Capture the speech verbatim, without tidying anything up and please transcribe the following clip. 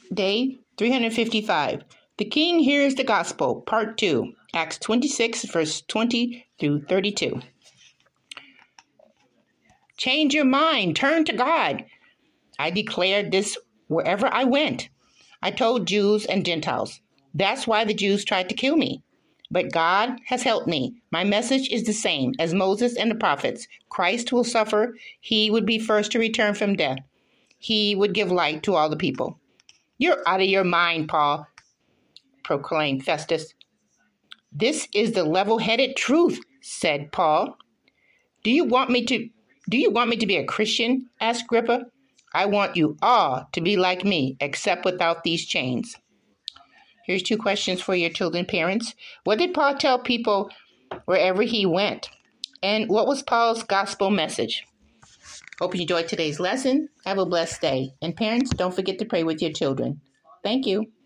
Day three hundred fifty-five. The King Hears the Gospel, Part two, Acts twenty-six, verse twenty through thirty-two. Change your mind. Turn to God. I declared this wherever I went. I told Jews and Gentiles. That's why the Jews tried to kill me. But God has helped me. My message is the same as Moses and the prophets. Christ will suffer. He would be first to return from death. He would give light to all the people. You're out of your mind, Paul, proclaimed Festus. This is the level-headed truth, said Paul. Do you want me to do you want me to be a Christian? Asked Agrippa. I want you all to be like me, except without these chains. Here's two questions for your children, parents. What did Paul tell people wherever he went? And what was Paul's gospel message? Hope you enjoyed today's lesson. Have a blessed day. And parents, don't forget to pray with your children. Thank you.